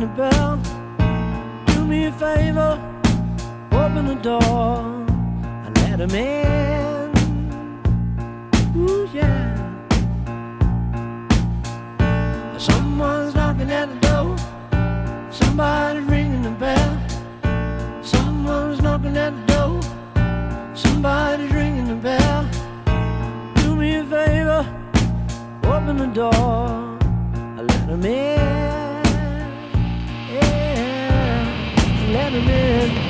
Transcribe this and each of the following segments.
the bell. Do me a favor, open the door and let him in. Ooh, yeah. Someone's knocking at the door. Somebody's ringing the bell. Someone's knocking at the door. Somebody's ringing the bell. Do me a favor, open the door, let him in. Yeah, let him in.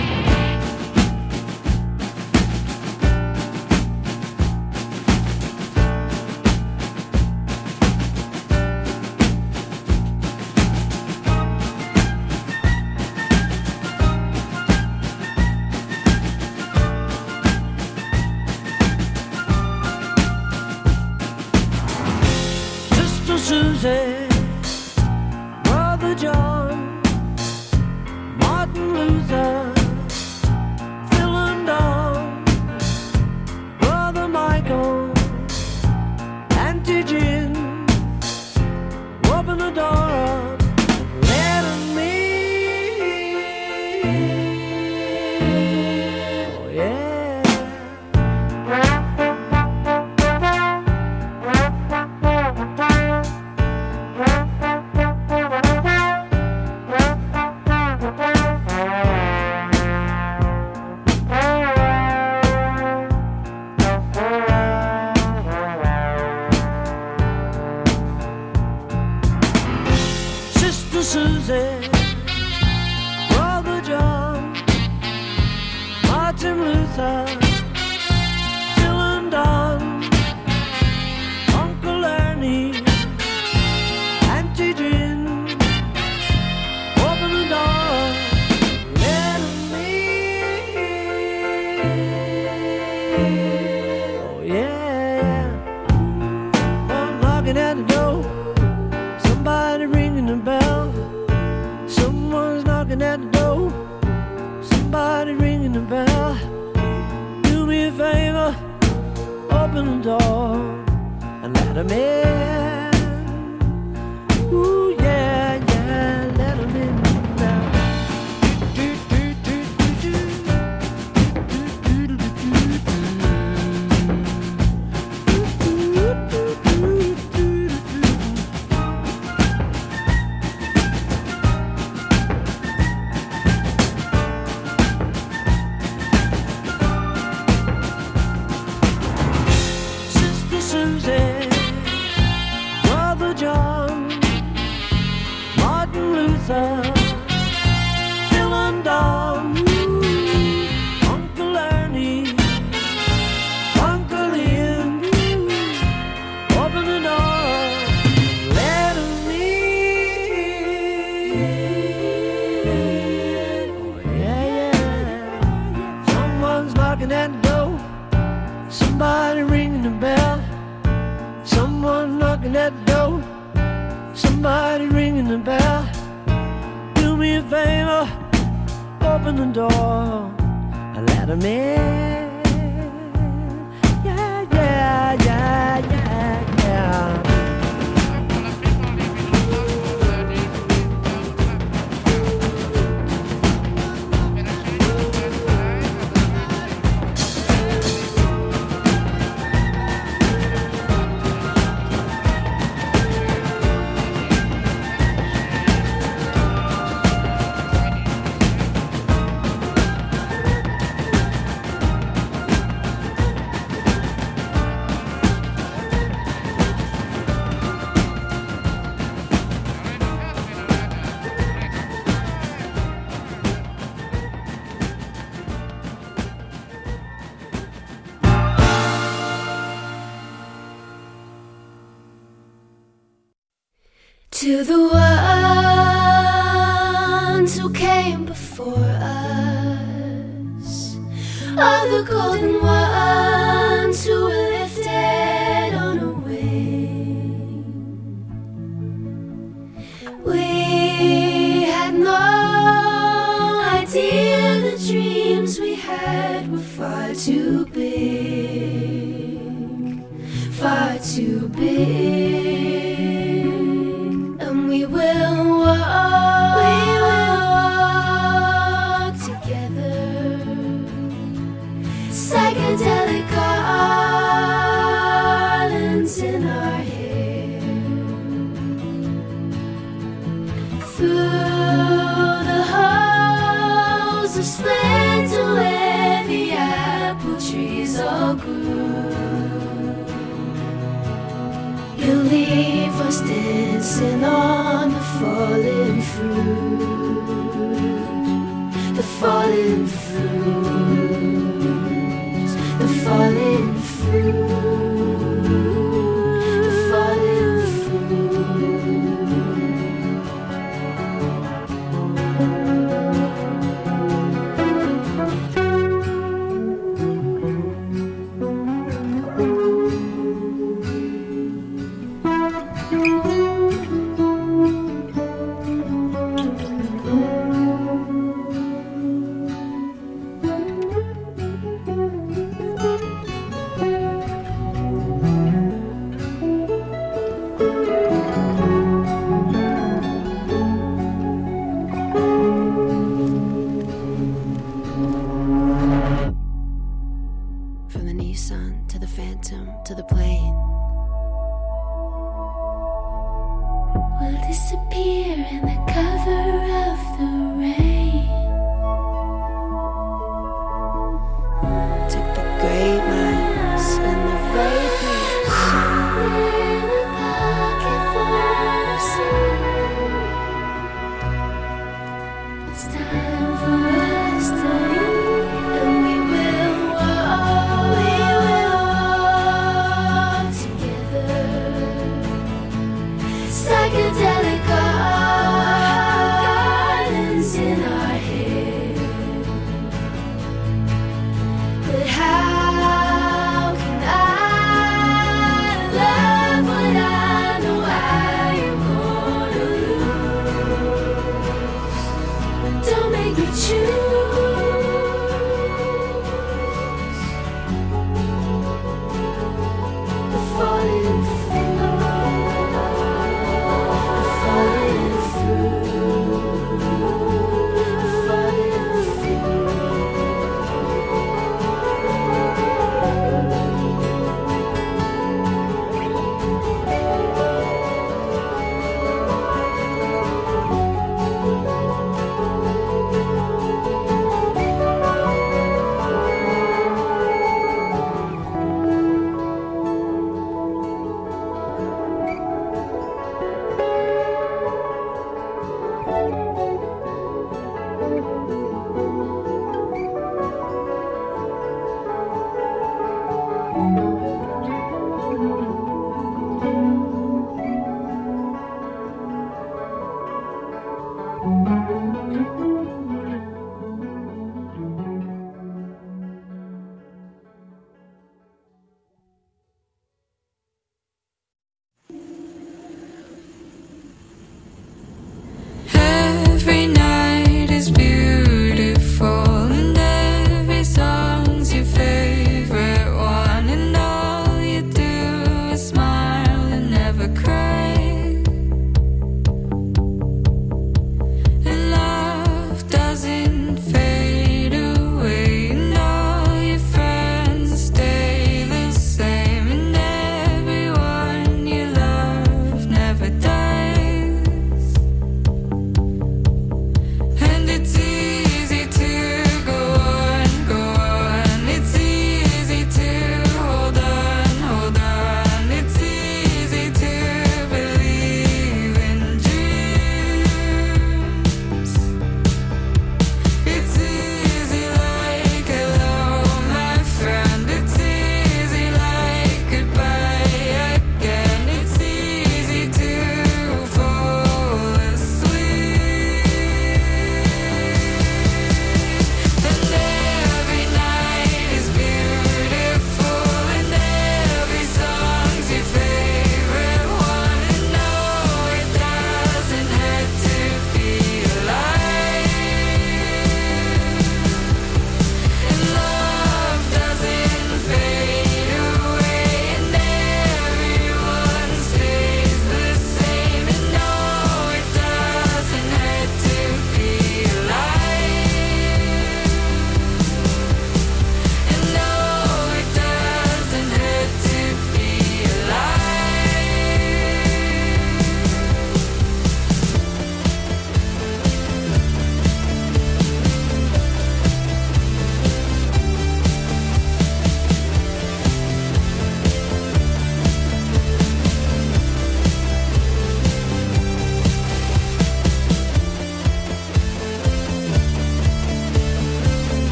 Susie, Brother John, Martin Luther, Phil and Don, Brother Michael, Auntie Jean, open the door up, let him in. Oh yeah. Susie, Brother John, Martin Luther, Phil and Don, Uncle Ernie, Auntie Jean, open the door, let him in. Oh yeah, I'm knocking at the door, somebody ringing the bell. Someone's knocking at the door. Somebody ringing the bell. Do me a favor, open the door and let him in. Ooh yeah, yeah, let him in now. Susie, Brother John, Martin Luther, Phil and Don, Uncle Ernie, Uncle Ian, open the door, let him in. Oh yeah, yeah. Someone's knocking at the door. Somebody ringing the bell. Someone knocking at the door. Somebody ringing the bell. Do me a favor, open the door and let him in. Yeah, yeah, yeah, yeah, yeah. To the ones who came before us, all the golden ones who were lifted on a wing, we had no idea the dreams we had were far too big, far too big. And we will walk You leave us dancing on the falling fruit, the falling fruit, the falling fruit, the falling From the Nissan to the Phantom to the plane, we'll disappear in the cover of the rain. Took the great minds and the vapors in a pocket full of sea. It's time for us to leave, and we will walk together. Psychedelic art.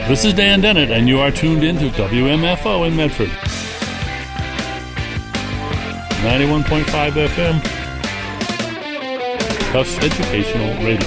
This is Dan Dennett, and you are tuned in to WMFO in Medford. 91.5 FM. Tufts Educational Radio.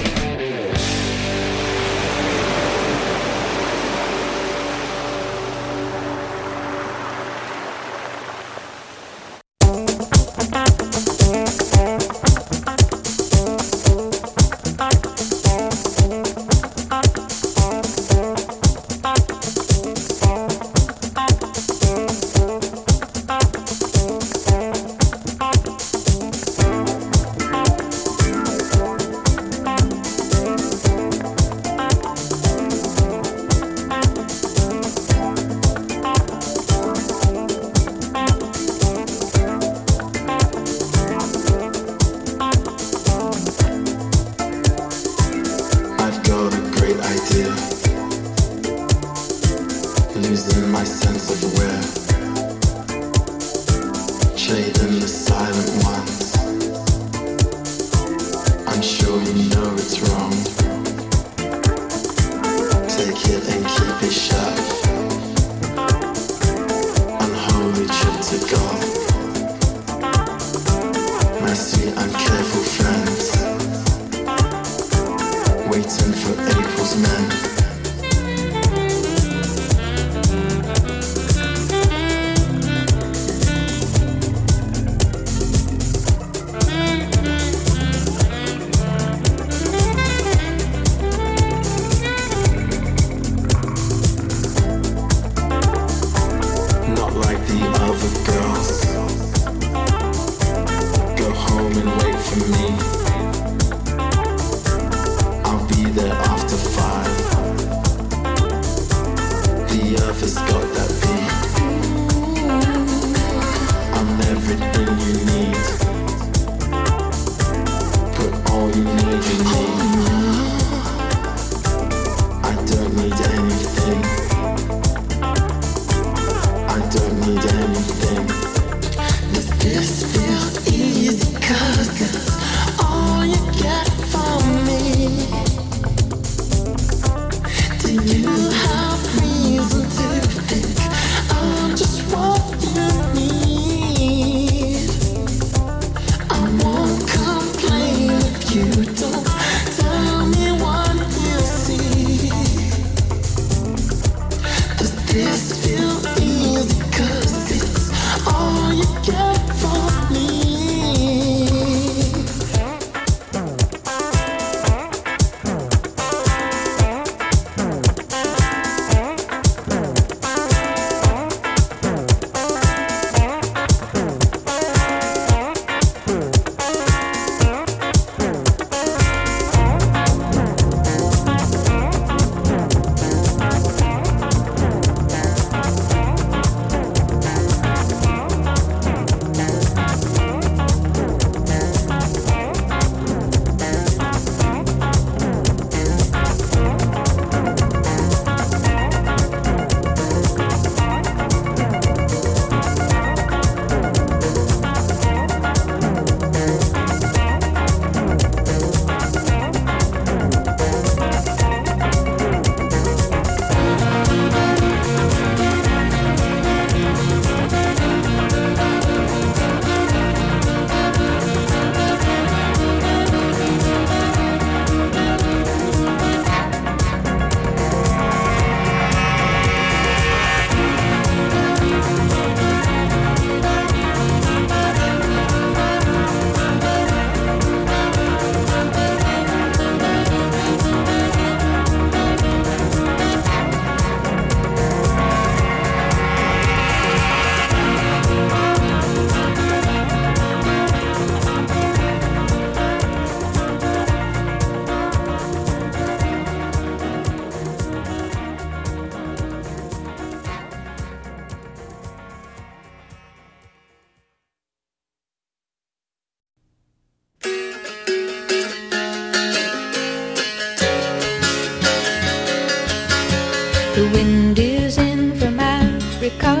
The wind is in from Africa.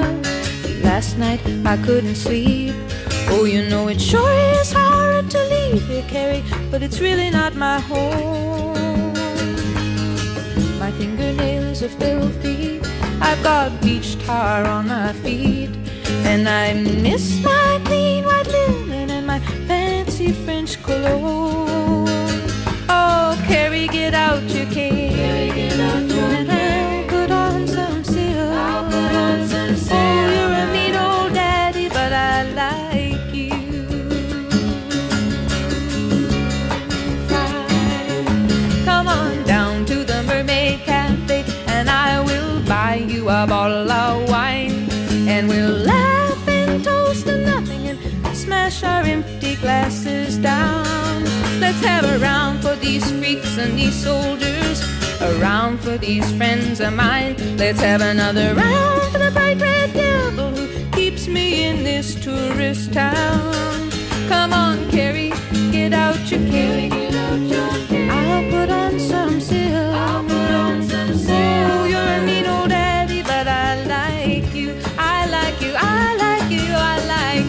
Last night I couldn't sleep. Oh, you know it sure is hard to leave here, Carrie, but it's really not my home. My fingernails clothes are filthy. I've got beach tar on my feet, and I miss my clean white linen and my fancy French cologne. Oh, Carrie, get out your cane, and I'll put on some silk. Oh, you're a neat old daddy, but I like you. Come on down to the Mermaid Cafe, and I will buy you a bottle of wine, and we'll laugh and toast to nothing and smash our empty glasses down. Let's have a round for these freaks and these soldiers, a round for these friends of mine. Let's have another round for the bright red devil who keeps me in this tourist town. Come on, Carrie, get out your cane. I'll put on some silk. Oh, you're a mean old daddy, but I like you. I like you, I like you, I like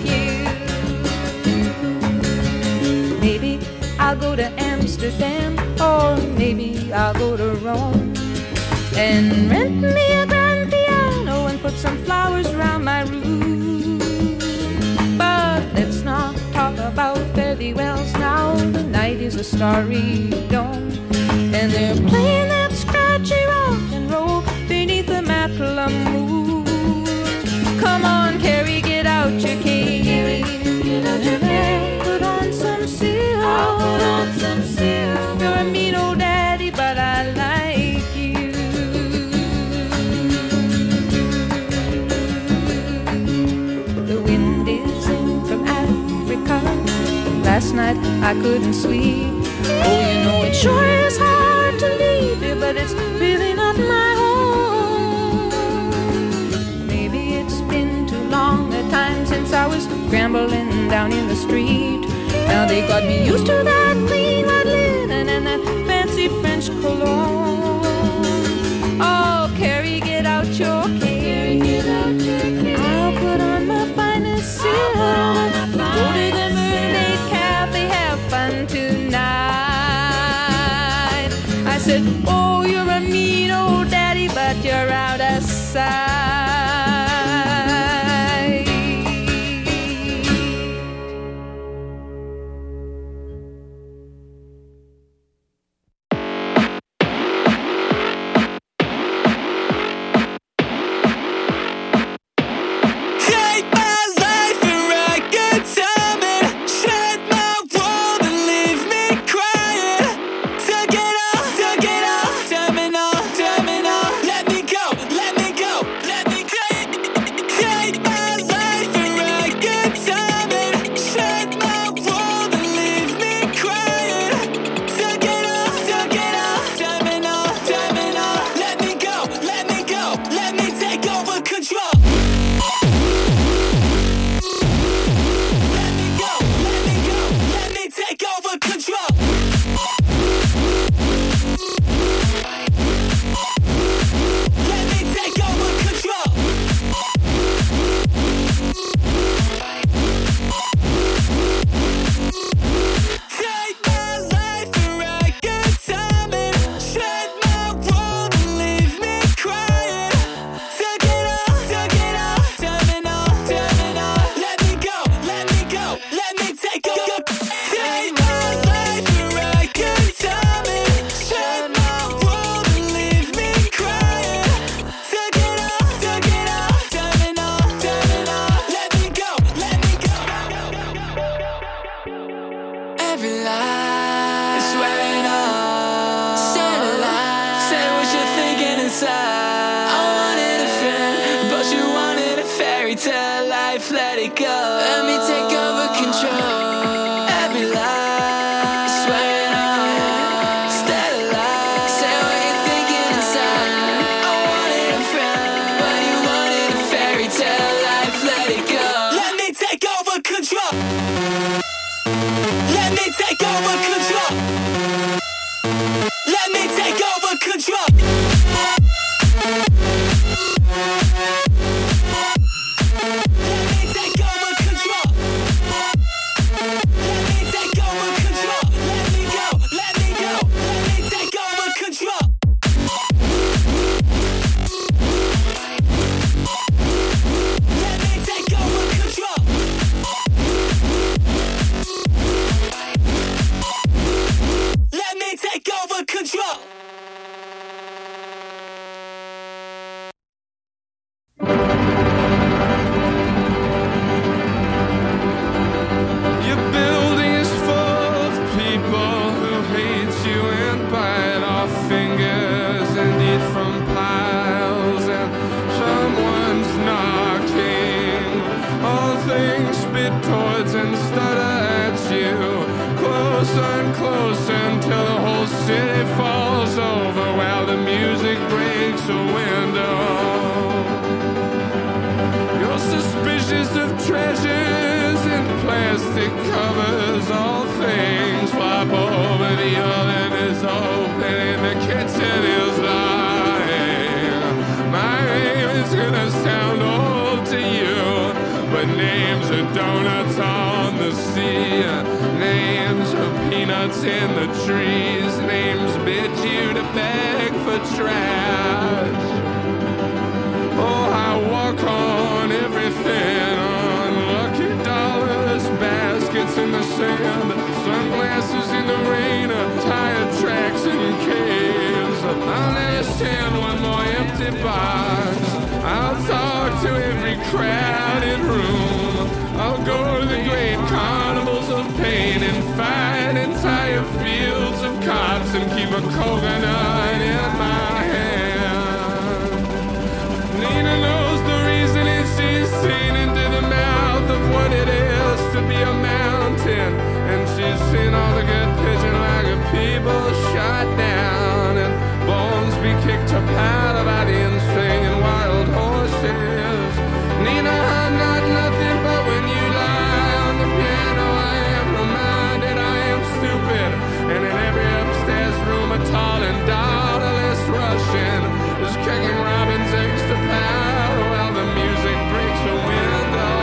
you. Maybe I'll go to Amsterdam, or maybe I'll go to Rome, and rent me a grand piano and put some flowers around my room. But let's not talk about fairy wells now. The night is a starry dome, and they're playing that scratchy rock and roll beneath the Matla moon. Come on, Carrie, get out your cane. Put on some silk. You're a mean old daddy, but I like you. The wind is in from Africa. Last night I couldn't sleep. Oh, you know it sure is hard to leave you, but it's really not my home. Maybe it's been too long a time since I was scrambling down in the street. Now they got me used to that clean white linen and that fancy French cologne. Oh, Carrie, get out your cane. I'll put on my finest silk. Go to the Mermaid Cafe, have fun tonight. I said, oh, you're a mean old daddy, but you're out of sight. our fingers and eat from piles, and someone's knocking. All things spit towards and stutter at you, closer and closer until the whole city falls over while the music breaks a window. You're suspicious of treasures and plastic covers. All things flop over, the oven is open and the kitchen is lying. My name is gonna sound old to you, but names are donuts on the sea. Names are peanuts in the trees. Names bid you to beg for trash. Oh, I walk on everything, on lucky dollars, baskets in the sand, sunglasses in the rain, tire tracks in caves. I'll never stand one more empty box. I'll talk to every crowded room. I'll go to the great carnivals of pain and fight entire fields of cops and keep a coconut in my hand. Nina knows the reason and she's seen into the mouth of what it is to be a mountain. And she's seen all the good pigeon like people shot down and bones be kicked to powder by the insane wild horses. Nina, I'm not nothing but when you lie on the piano I am reminded I am stupid. And in every upstairs room a tall and daughterless Russian is kicking robin's eggs to powder while the music breaks a window.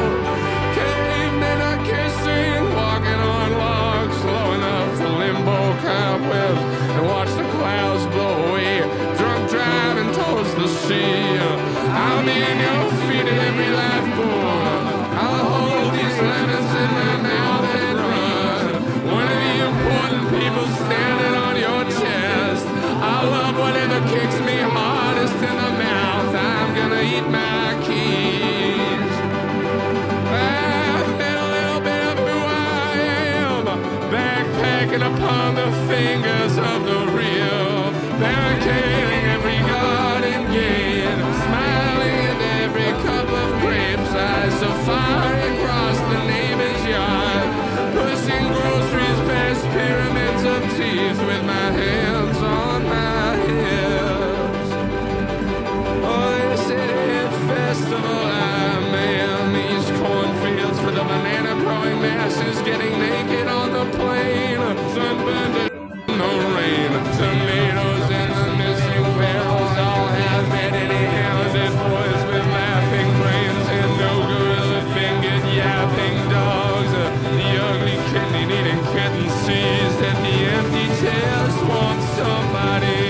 Cavemen are kissing, walking on logs, slow enough to limbo cobwebs and watch the clouds blow away, drunk driving towards the sea. I'll be in your feet at every lifeboat. I'll hold these lemons in my mouth and run. One of the important people standing on your chest. I'll love whatever kicks me hardest in the mouth. I'm gonna eat my keys. I've been a little bit of who I am, backpacking upon the fingers of the real, barricading every garden gate, smiling into every cup of grapes. I safari across the neighbor's yard, pushing groceries past pyramids of teeth with my hands on my hips. Oh, this city festival I'm in, these cornfields for the banana growing masses getting naked on the plain, sunburned in the rain, tomatoes in the missing barrels, all hand-handed boys with laughing brains and no gorilla-fingered yapping dogs. The ugly kidney-eating kitten sees that the empty chairs want somebody.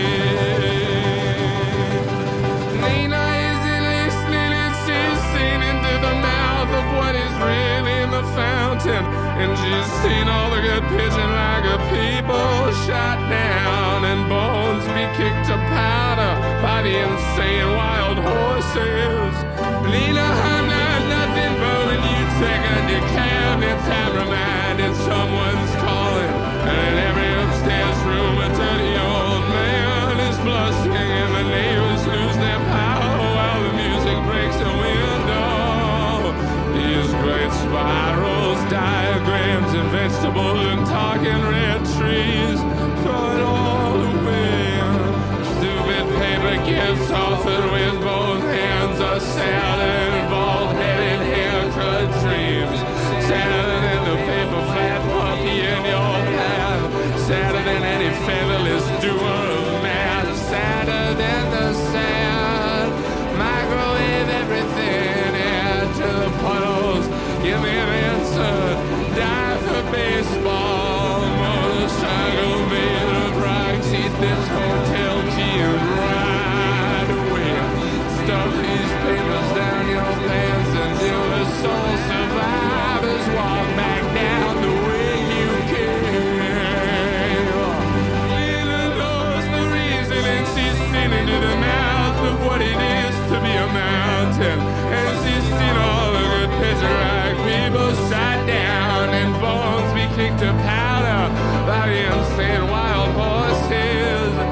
Nina isn't listening and she's seen into the mouth of what is really in the fountain. And she's seen all the good pigeon like a people shot down and bones be kicked to powder by the insane wild horses. Nina, I'm not nothing but when you take a decaf, it's time reminded someone's calling. And in every upstairs room a dirty old man is blushing and the neighbors lose their power while the music breaks a window. These great spirals, diagrams and vegetables and talking red trees, throw it all away. Stupid paper gifts offered with both hands, a salad, bald-headed haircut dreams. Sadder than the paper flat puppy in your path, sadder than any featherless doer of math, sadder than the sad. Microwave everything, add to the puddles, give me an answer, die for baseball, motorcycle made of rocks, eat this hotel key and ride away. Stuff these papers down your pants until the soul survivors walk back down the way you came. Lila knows the reason and she's seen into the mouth of what it is to be a mountain. And she's seen all the good pigeon-like people shot down and bones be kicked to powder by the insane wild horses.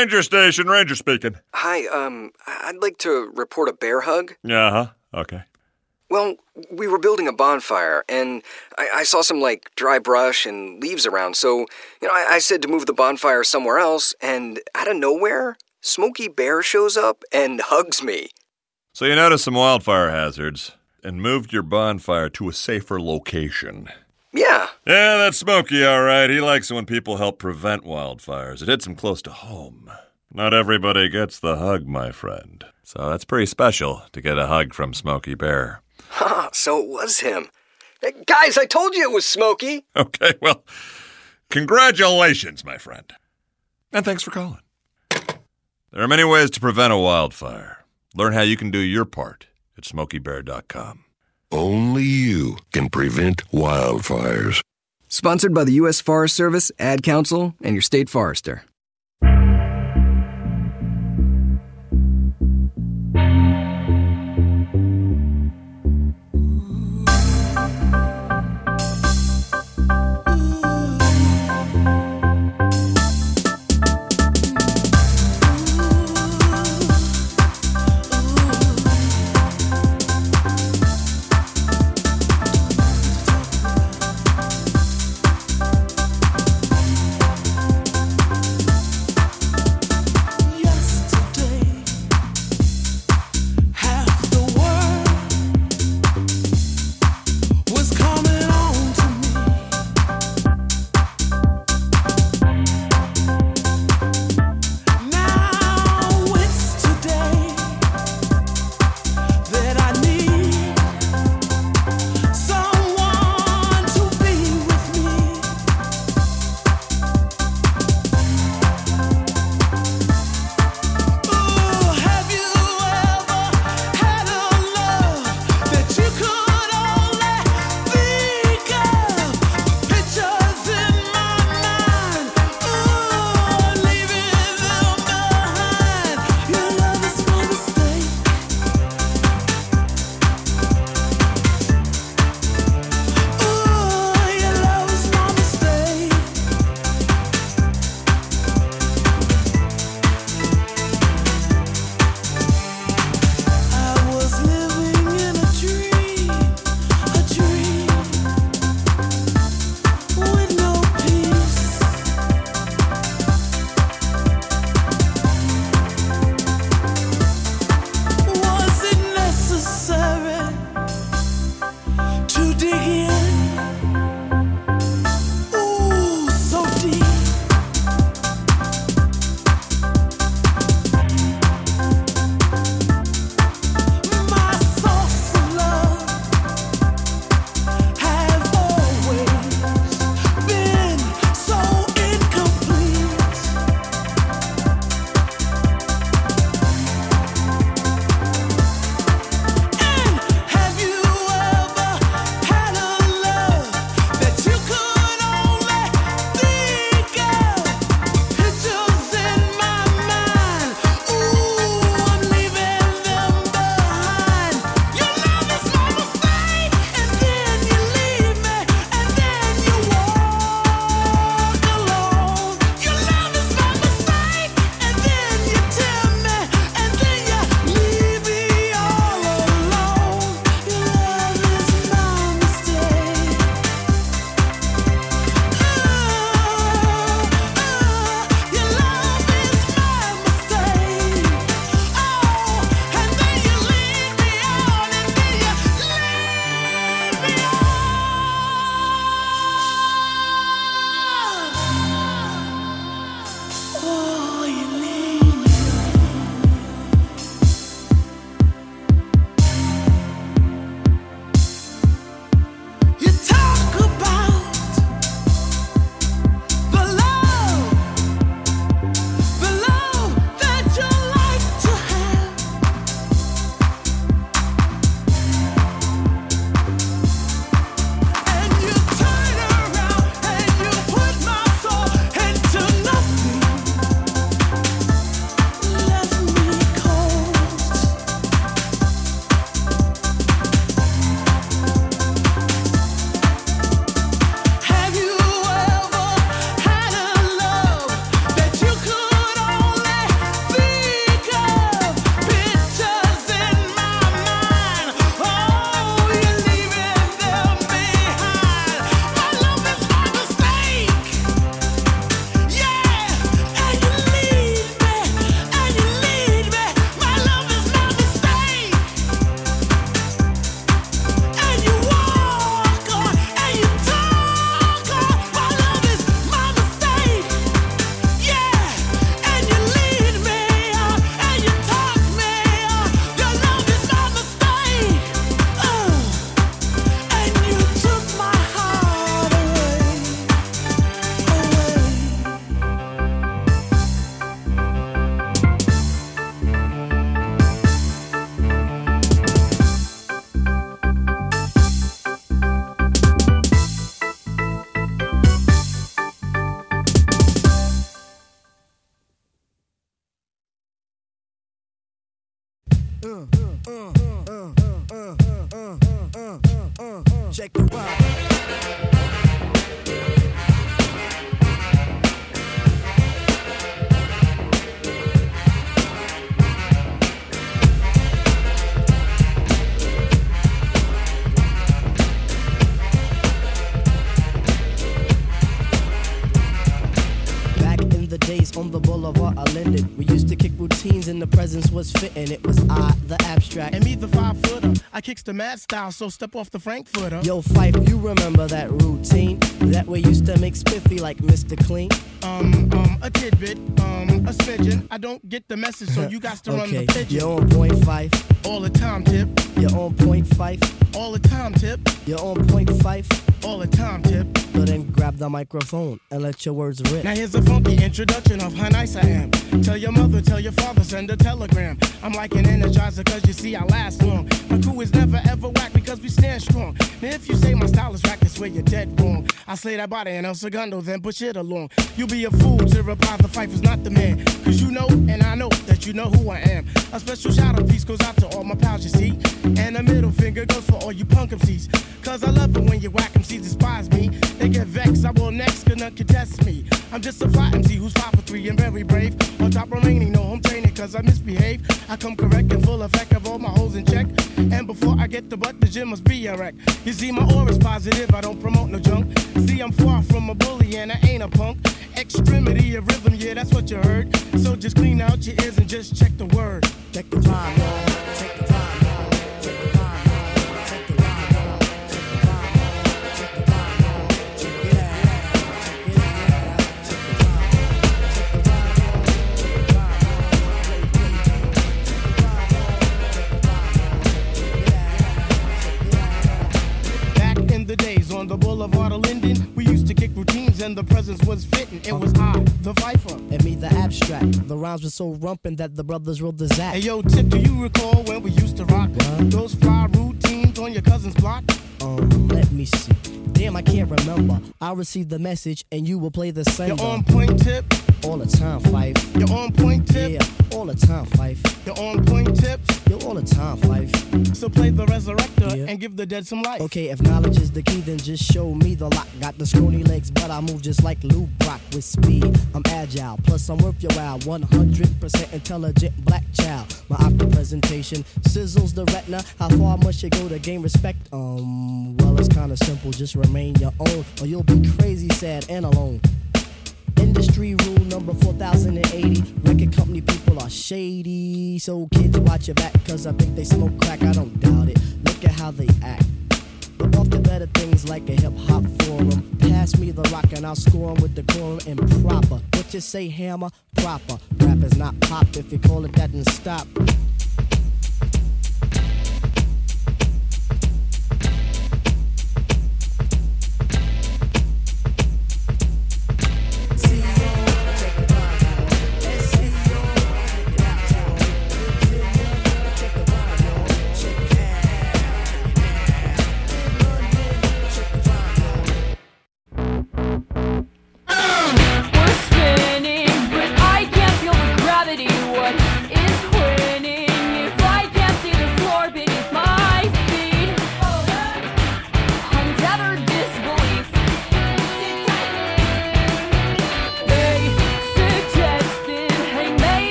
Ranger station, Ranger speaking. Hi, I'd like to report a bear hug. Uh-huh, okay. Well, we were building a bonfire, and I saw some, dry brush and leaves around, so, I said to move the bonfire somewhere else, and out of nowhere, Smokey Bear shows up and hugs me. So you noticed some wildfire hazards and moved your bonfire to a safer location. Yeah. Yeah, that's Smokey, all right. He likes it when people help prevent wildfires. It hits him close to home. Not everybody gets the hug, my friend. So that's pretty special to get a hug from Smokey Bear. So it was him. Hey, guys, I told you it was Smokey. Okay, well, congratulations, my friend. And thanks for calling. There are many ways to prevent a wildfire. Learn how you can do your part at SmokeyBear.com. Only you can prevent wildfires. Sponsored by the U.S. Forest Service, Ad Council, and your state forester. Check the ride. On the boulevard I Linden, we used to kick routines and the presence was fitting. It was I, the abstract, and me, the 5-footer. I kicks the mad style, so step off the Frankfurter. Yo, Fife, you remember that routine that we used to make spiffy like Mr. Clean? A tidbit, a smidgen. I don't get the message, so you got to run the pigeon. You're on point, Fife. All the time, Tip. You're on point, Fife. All the time, Tip. You're on point, Fife. All the time, Tip. So then grab the microphone and let your words rip. Now here's a funky introduction of how nice I am. Tell your mother, tell your father, send a telegram. I'm like an energizer cause you see I last long. My crew is never ever whack because we stand strong. Now if you say my style is whack, that's where you're dead wrong. I slay that body and El Segundo, then push it along. You'll be a fool to reply the Fife is not the man. Cause you know and I know that you know who I am. A special shout out piece goes out to all my pals you see. And a middle finger goes for all you punk MCs. Cause I love it when you whack MCs despise me. They get vexed, I will next, could not contest me. I'm just a fly MC who's 5 for 3 and very brave. On top remaining, no home training cause I misbehave. I come correct and full effect of all my holes in check. And before I get the butt, the gym must be a wreck. You see my aura's positive, I don't promote no junk. See I'm far from a bully and I ain't a punk. Extremity of rhythm, yeah that's what you heard. So just clean out your ears and just check the word. Check the rhyme, y'all. Check the rhyme. On the boulevard of Linden, we used to kick routines and the presence was fitting. It was I, the Viper, and me, the abstract. The rhymes were so rumpin' that the brothers rolled the zap. Hey yo, Tip, do you recall when we used to rock those fly routines on your cousin's block? Let me see. Damn, I can't remember. I'll receive the message and you will play the sender. You're on point, Tip. All the time, Fife. You're on point, Tip. Yeah, all the time, Fife. You're on point, Tip. You're all the time, Fife. So play the resurrector and give the dead some life. Okay, if knowledge is the key, then just show me the lock. Got the scrawny legs, but I move just like Lou Brock with speed. I'm agile, plus I'm worth your while. 100% intelligent black child. My opera presentation sizzles the retina. How far must you go to gain respect? Well, it's kinda simple. Just remain your own, or you'll be crazy, sad, and alone. Industry rule number 4080. Record company people are shady. So kids, watch your back, cause I think they smoke crack. I don't doubt it. Look at how they act. But off the better things like a hip-hop forum. Pass me the rock and I'll score 'em with decorum and proper. What you say, hammer? Proper. Rap is not pop. If you call it that, then stop.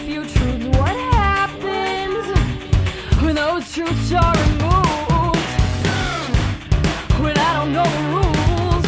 Truths are removed. don't know the rules.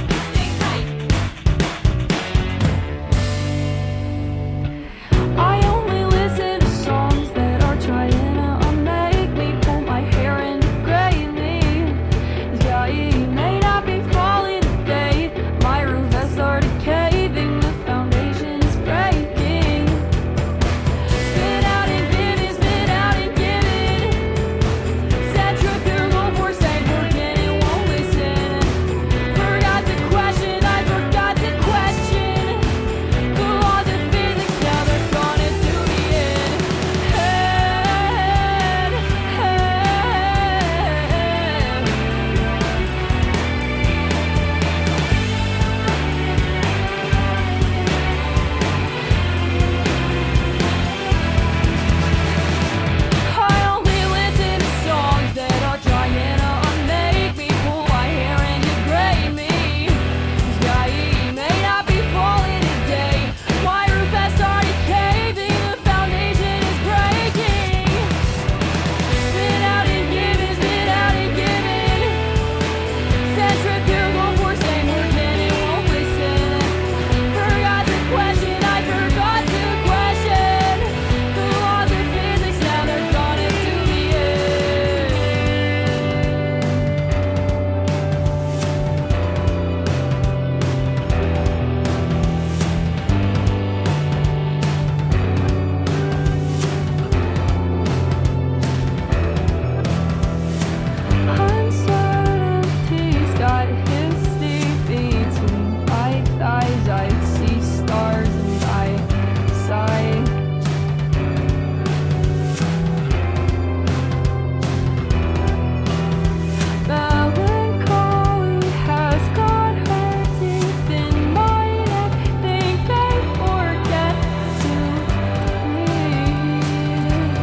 I only listen to songs that are trying to make me pull my hair and degrade me. The sky may not be falling today. My roof has started caving. The foundation is breaking. Spit out and give it, spit out and give it. Said truth, you're going for sake, forget it, won't listen. Forgot to question, I forgot to question the laws of physics, now they're gonna do me in. I only listen to songs that are trying to unmake me, pull my hair and degrade me. The sky may not be falling today. My roof has started caving, the foundation is breaking. Spit out and give it, spit out and give it. Said truth, you're going for same word and it won't listen. Forgot to question, I forgot to question the laws of physics, now they're gonna do me in. Uncertainty's got his deep between my thighs. I see stars and I sigh. Melancholy has got her deep in my neck. Think they forget to breathe.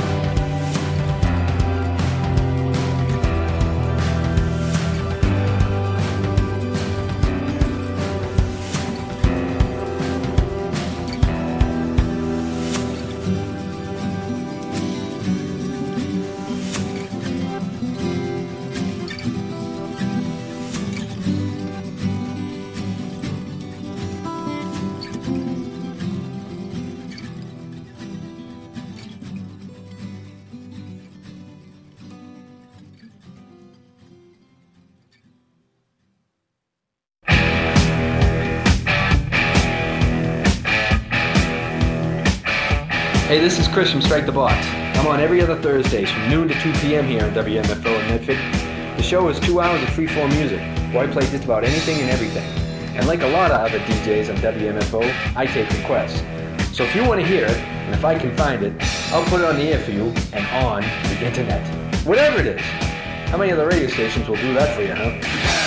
Hey, this is Chris from Strike the Box. I'm on every other Thursdays from noon to 2 p.m. here on WMFO in Medford. The show is 2 hours of free-form music, where I play just about anything and everything. And like a lot of other DJs on WMFO, I take requests. So if you want to hear it, and if I can find it, I'll put it on the air for you and on the internet. Whatever it is. How many other radio stations will do that for you, huh?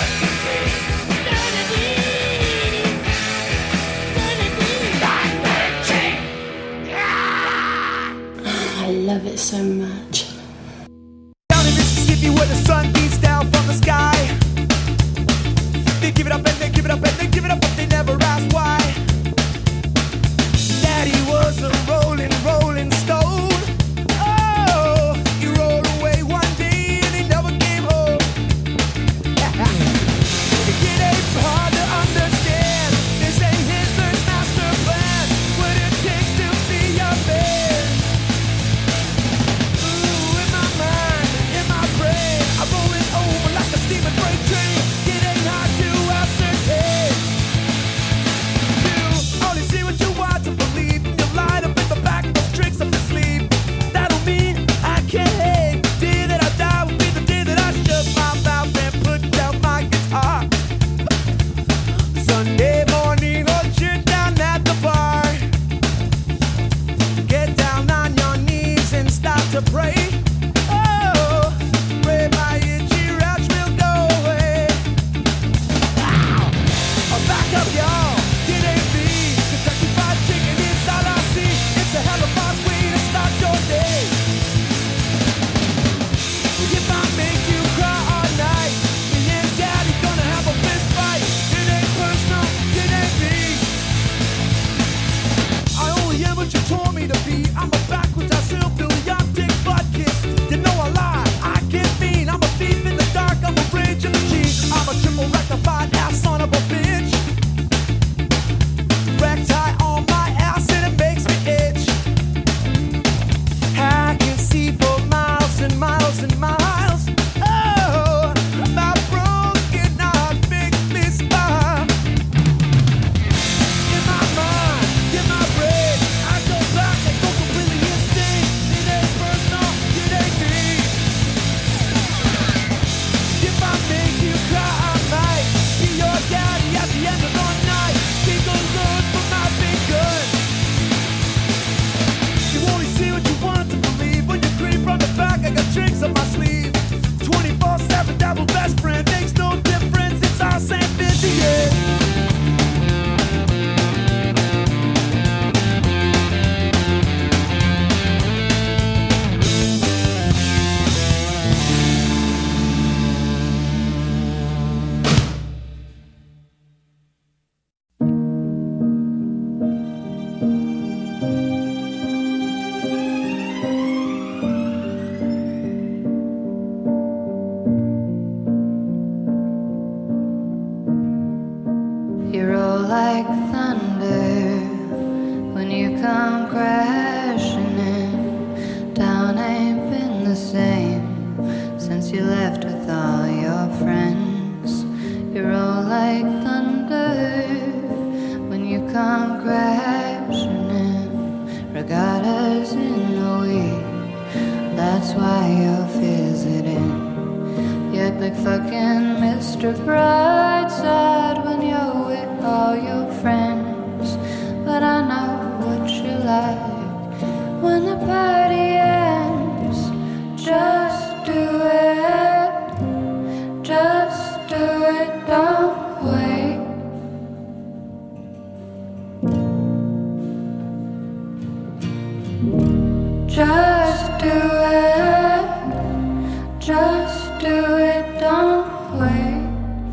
I love it so much. Down in Mississippi where the sun beats down from the sky. They give it up and they give it up and they give it up, but they never ask why. Daddy was a rolling, rolling stone. Oh, he rolled away one day and he never came home. It ain't hard to understand. This ain't Hitler's master plan. What it takes to be a man. Ooh, in my mind, in my brain, I'm rolling over like a steaming freight train. It ain't hard to ascertain. You only see what you want to believe. You light up in the back of the come crashing in, town ain't been the same since you left with all your friends. You roll like thunder when you come crashing in. Regattas in a week, that's why you're visiting. You act like fucking Mr. Brightside when you're with all your friends. But I know what you like when the party ends. Just do it, just do it, don't wait. Just do it, just do it, don't wait.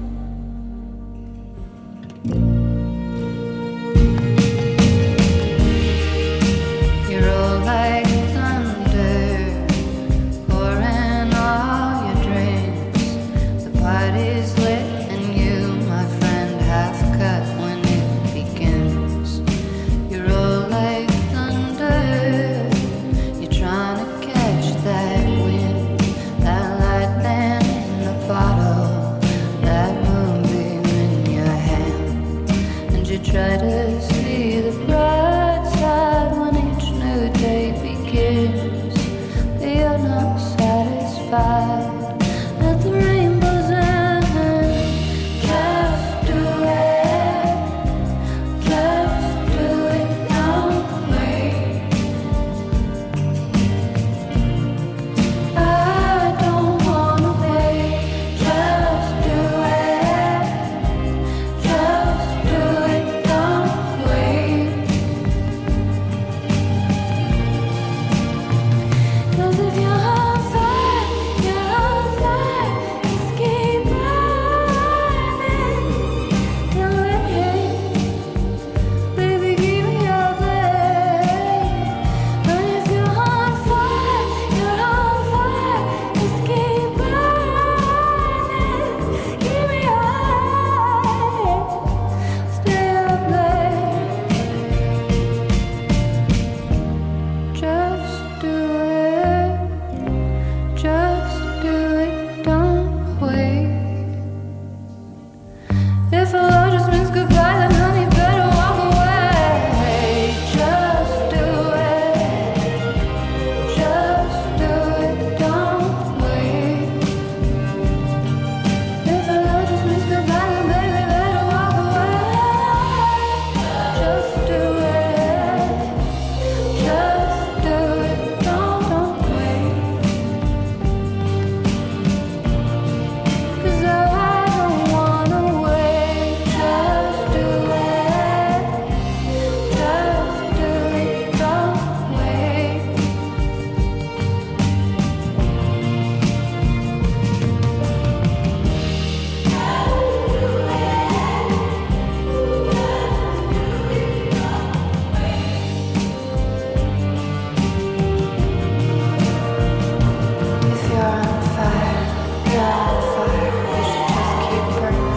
You roll like thunder, pouring all your drinks. The party's lit and you, my friend, half cut when it begins. You roll like thunder, you're trying to catch that wind, that lightning in the bottle, that moonbeam in your hand. And you try to see the bright side when each new day begins. But you're not satisfied at the rainbow's end. Just do it, just do it, don't wait. I don't wanna wait. Just do it, just do it, don't wait. 'Cause if you're on fire, just keep burning. Don't wait, baby, give me your blade. But if you're on fire, just keep burning. Give me your light, stay up late. Just do it, don't wait. If a love just means goodbye, then honey, better walk away. Just do it, don't wait. If a love just means goodbye, then baby, better walk away. Just do it, don't wait. 'Cause I don't wanna wait. Just do it, don't wait. If you're on fire, you're on fire. You should just keep burning.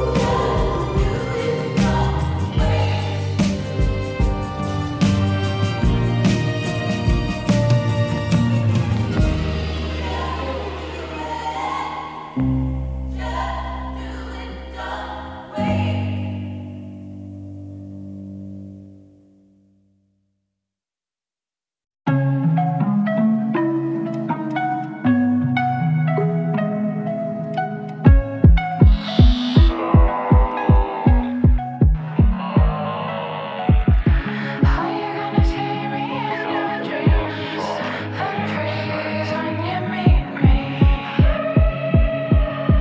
How you gonna see me in your dreams and freeze when you meet me?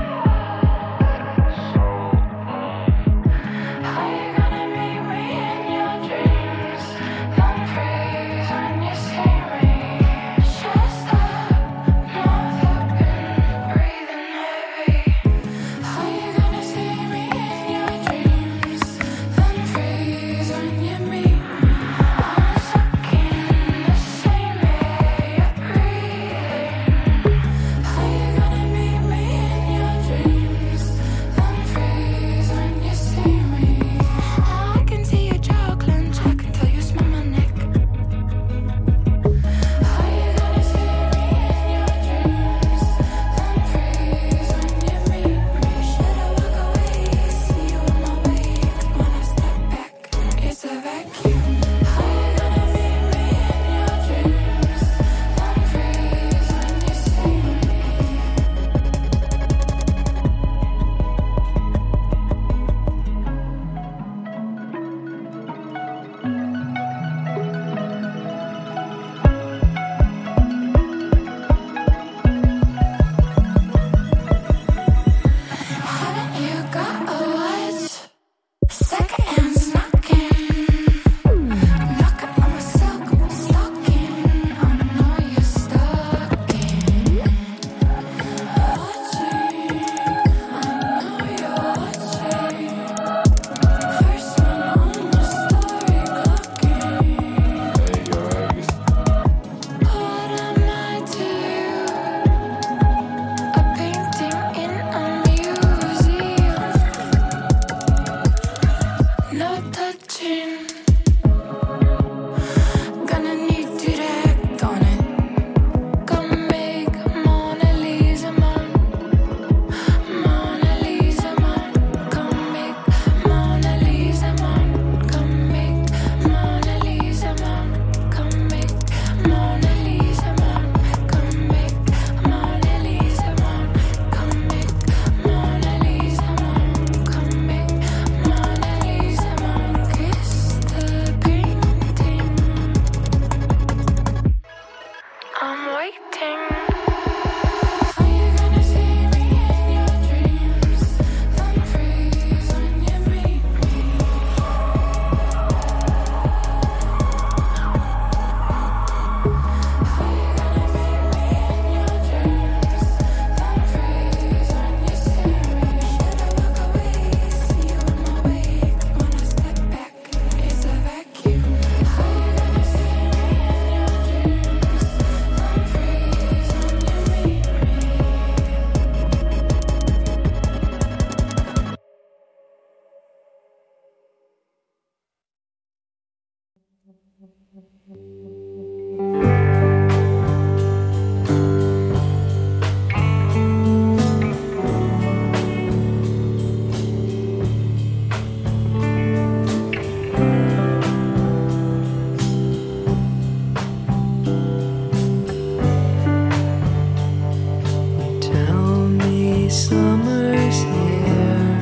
tell me summer's here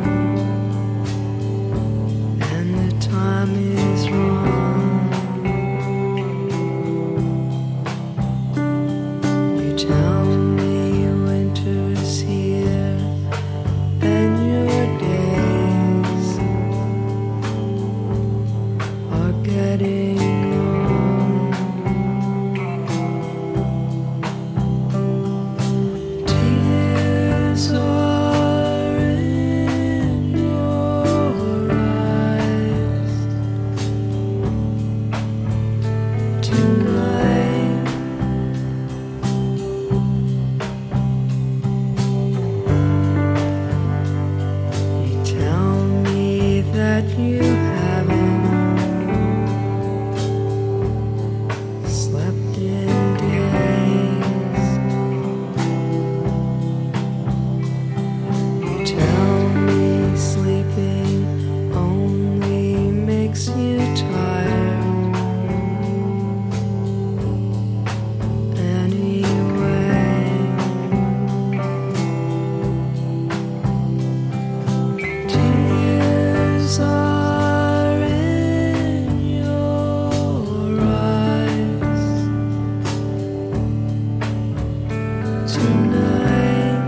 and the time is wrong. You tell me winter's here and your days are getting long. Tears are in your eyes tonight. You tell me that you haven't slept in days. You tell me sleeping only makes you tired. Anyway, tears are in your eyes tonight.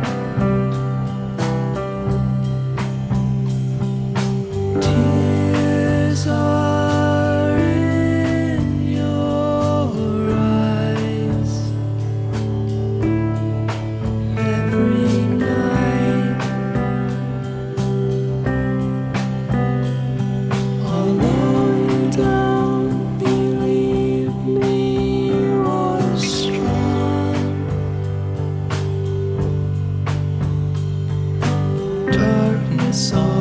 Tears are in your eyes every night. Although you don't believe me, you are strong. Darkness all